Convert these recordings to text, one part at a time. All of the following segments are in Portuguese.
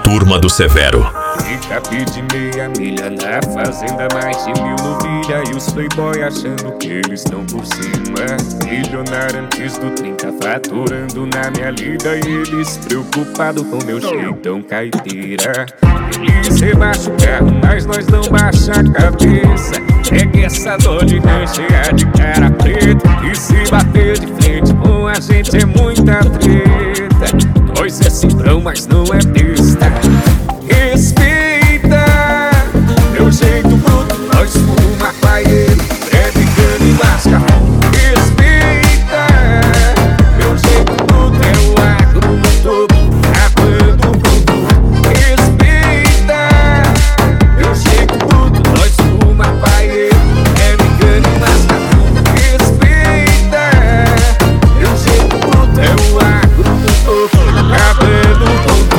Turma do Severo. Picape de meia milha na fazenda, mais de 1000 novilha. E os playboy achando que eles estão por cima. Milionário antes do 30, faturando na minha lida. E eles preocupados com meu jeitão caipira. Eles rebaixam o carro, mas nós não baixa a cabeça. Pega essa dor de ranchear de cara preta. E se bater de frente com a gente é muita treta. Nós é cifrão, mas não é besta. Respeita meu jeito bruto, nós fuma paeiro, é picando e lasca. Respeita meu jeito bruto, é o agro no topo, acabando bruto. Respeita meu jeito bruto, nós fuma paeiro, é picando e lasca. Respeita meu jeito bruto, é o agro no topo, acabando bruto.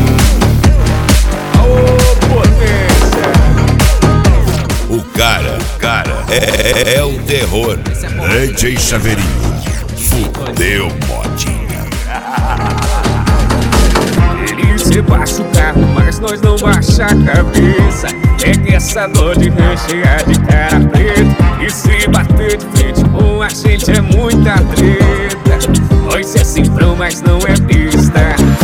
O cara é o terror. DJ Chaveirinho, fudeu modinha. Eles rebaixam o carro, mas nós não baixa a cabeça. Pega essa dor de ranchear de cara preta. E se bater de frente com a gente é muita treta. Nós é cifrão, mas não é pista.